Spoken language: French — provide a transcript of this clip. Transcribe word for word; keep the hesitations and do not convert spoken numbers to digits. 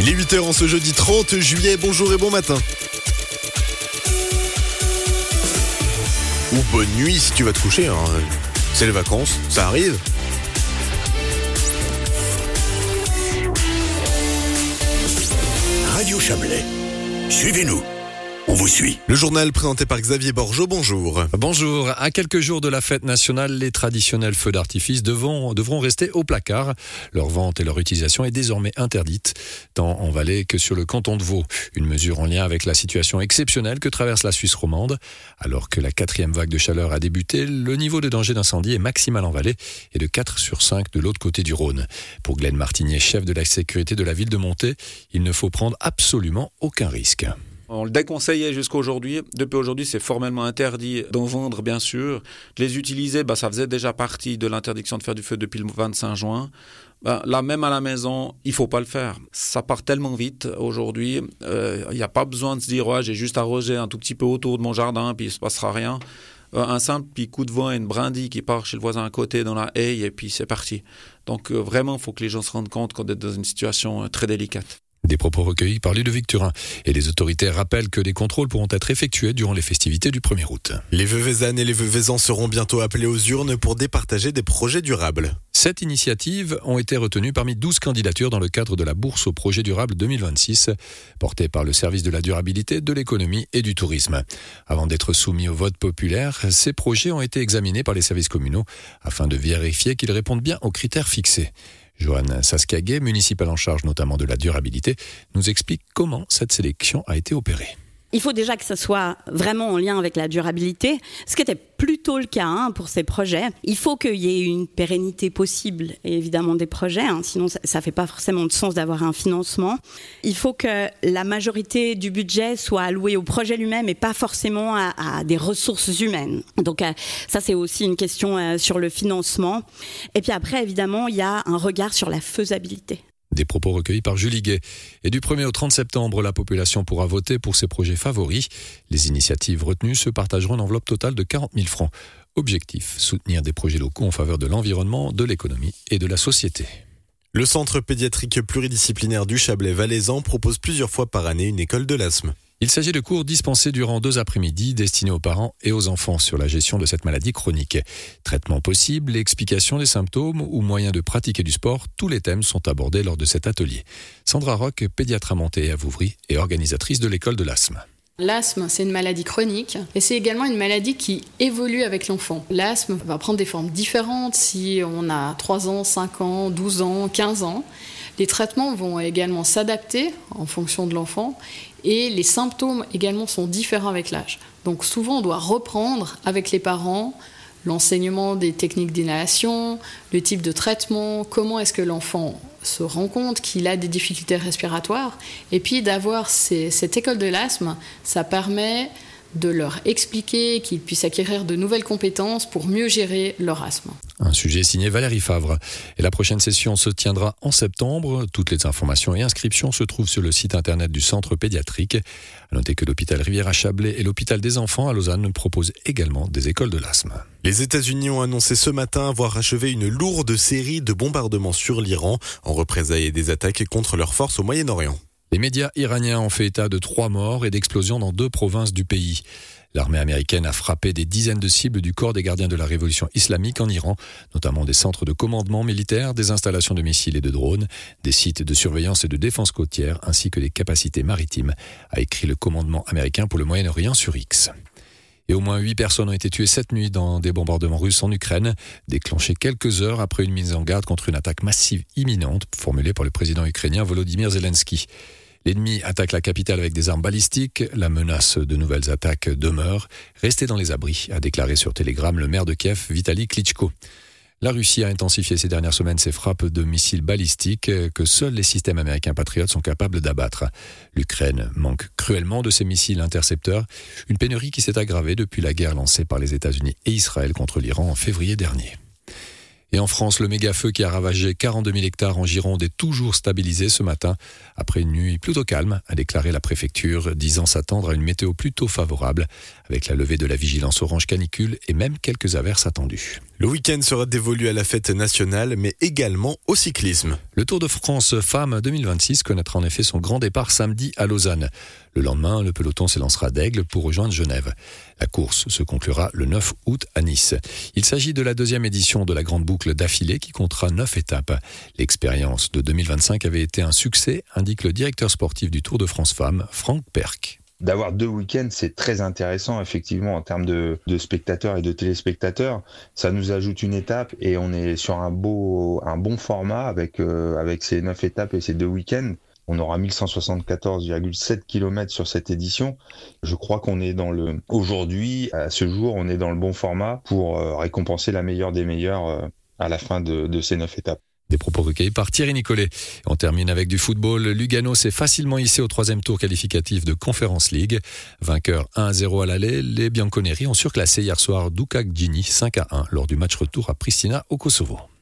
Les huit heures en ce jeudi trente juillet, bonjour et bon matin. Ou bonne nuit si tu vas te coucher, hein. C'est les vacances, ça arrive. Radio Chablais, suivez-nous. On vous suit. Le journal présenté par Xavier Borgeaud, bonjour. Bonjour. À quelques jours de la fête nationale, les traditionnels feux d'artifice devront, devront rester au placard. Leur vente et leur utilisation est désormais interdite, tant en Valais que sur le canton de Vaud. Une mesure en lien avec la situation exceptionnelle que traverse la Suisse romande. Alors que la quatrième vague de chaleur a débuté, le niveau de danger d'incendie est maximal en Valais et de quatre sur cinq de l'autre côté du Rhône. Pour Glenn Martinier, chef de la sécurité de la ville de Monté, il ne faut prendre absolument aucun risque. On le déconseillait jusqu'à aujourd'hui. Depuis aujourd'hui, c'est formellement interdit d'en vendre, bien sûr. De les utiliser, bah, ça faisait déjà partie de l'interdiction de faire du feu depuis le vingt-cinq juin. Bah, là, même à la maison, il ne faut pas le faire. Ça part tellement vite aujourd'hui. Il euh, n'y a pas besoin de se dire ouais, « j'ai juste arrosé un tout petit peu autour de mon jardin, puis il ne se passera rien euh, ». Un simple petit coup de vent et une brindille qui part chez le voisin à côté dans la haie, et puis c'est parti. Donc euh, vraiment, il faut que les gens se rendent compte qu'on est dans une situation euh, très délicate. Des propos recueillis par Ludovic Turin. Et les autorités rappellent que des contrôles pourront être effectués durant les festivités du premier août. Les Veuvaisannes et les Veuvaisans seront bientôt appelés aux urnes pour départager des projets durables. Sept initiatives ont été retenues parmi douze candidatures dans le cadre de la bourse au projet durable deux mille vingt-six, portée par le service de la durabilité, de l'économie et du tourisme. Avant d'être soumis au vote populaire, ces projets ont été examinés par les services communaux afin de vérifier qu'ils répondent bien aux critères fixés. Joanne Saskaguet, municipale en charge notamment de la durabilité, nous explique comment cette sélection a été opérée. Il faut déjà que ça soit vraiment en lien avec la durabilité, ce qui était plutôt le cas hein, pour ces projets. Il faut qu'il y ait une pérennité possible, évidemment, des projets, hein, sinon ça ne fait pas forcément de sens d'avoir un financement. Il faut que la majorité du budget soit allouée au projet lui-même et pas forcément à, à des ressources humaines. Donc euh, ça, c'est aussi une question euh, sur le financement. Et puis après, évidemment, il y a un regard sur la faisabilité. Des propos recueillis par Julie Guay. Et du premier au trente septembre, la population pourra voter pour ses projets favoris. Les initiatives retenues se partageront une enveloppe totale de quarante mille francs. Objectif, soutenir des projets locaux en faveur de l'environnement, de l'économie et de la société. Le centre pédiatrique pluridisciplinaire du Chablais valaisan propose plusieurs fois par année une école de l'asthme. Il s'agit de cours dispensés durant deux après-midi destinés aux parents et aux enfants sur la gestion de cette maladie chronique. Traitement possible, explication des symptômes ou moyens de pratiquer du sport, tous les thèmes sont abordés lors de cet atelier. Sandra Roch, pédiatre à Monté et à Vouvry et organisatrice de l'école de l'asthme. L'asthme, c'est une maladie chronique et c'est également une maladie qui évolue avec l'enfant. L'asthme va prendre des formes différentes si on a trois ans, cinq ans, douze ans, quinze ans. Les traitements vont également s'adapter en fonction de l'enfant et les symptômes également sont différents avec l'âge. Donc souvent, on doit reprendre avec les parents l'enseignement des techniques d'inhalation, le type de traitement, comment est-ce que l'enfant se rend compte qu'il a des difficultés respiratoires. Et puis d'avoir ces, cette école de l'asthme, ça permet de leur expliquer qu'ils puissent acquérir de nouvelles compétences pour mieux gérer leur asthme. Un sujet signé Valérie Favre. Et la prochaine session se tiendra en septembre. Toutes les informations et inscriptions se trouvent sur le site internet du centre pédiatrique. À noter que l'hôpital Rivière-à-Chablais et l'hôpital des enfants à Lausanne proposent également des écoles de l'asthme. Les États-Unis ont annoncé ce matin avoir achevé une lourde série de bombardements sur l'Iran en représailles des attaques contre leurs forces au Moyen-Orient. Les médias iraniens ont fait état de trois morts et d'explosions dans deux provinces du pays. L'armée américaine a frappé des dizaines de cibles du corps des gardiens de la révolution islamique en Iran, notamment des centres de commandement militaire, des installations de missiles et de drones, des sites de surveillance et de défense côtière, ainsi que des capacités maritimes, a écrit le commandement américain pour le Moyen-Orient sur X. Et au moins huit personnes ont été tuées cette nuit dans des bombardements russes en Ukraine, déclenchés quelques heures après une mise en garde contre une attaque massive imminente formulée par le président ukrainien Volodymyr Zelensky. L'ennemi attaque la capitale avec des armes balistiques. La menace de nouvelles attaques demeure. Restez dans les abris, a déclaré sur Telegram le maire de Kiev, Vitali Klitschko. La Russie a intensifié ces dernières semaines ses frappes de missiles balistiques que seuls les systèmes américains Patriot sont capables d'abattre. L'Ukraine manque cruellement de ces missiles intercepteurs, une pénurie qui s'est aggravée depuis la guerre lancée par les États-Unis et Israël contre l'Iran en février dernier. Et en France, le méga-feu qui a ravagé quarante-deux mille hectares en Gironde est toujours stabilisé ce matin, après une nuit plutôt calme, a déclaré la préfecture, disant s'attendre à une météo plutôt favorable, avec la levée de la vigilance orange canicule et même quelques averses attendues. Le week-end sera dévolu à la fête nationale, mais également au cyclisme. Le Tour de France Femmes deux mille vingt-six connaîtra en effet son grand départ samedi à Lausanne. Le lendemain, le peloton s'élancera d'Aigle pour rejoindre Genève. La course se conclura le neuf août à Nice. Il s'agit de la deuxième édition de la grande boucle d'affilée qui comptera neuf étapes. L'expérience de deux mille vingt-cinq avait été un succès, indique le directeur sportif du Tour de France Femmes, Franck Perck. D'avoir deux week-ends, c'est très intéressant, effectivement, en termes de, de spectateurs et de téléspectateurs. Ça nous ajoute une étape et on est sur un beau, un bon format avec, euh, avec ces neuf étapes et ces deux week-ends. On aura mille cent soixante-quatorze virgule sept kilomètres sur cette édition. Je crois qu'on est dans le, aujourd'hui, à ce jour, on est dans le bon format pour euh, récompenser la meilleure des meilleures euh, à la fin de, de ces neuf étapes. Des propos recueillis par Thierry Nicolet. On termine avec du football. Lugano s'est facilement hissé au troisième tour qualificatif de Conference League. Vainqueur un à zéro à l'aller, les Bianconeri ont surclassé hier soir Duka Gini cinq à un lors du match retour à Pristina au Kosovo.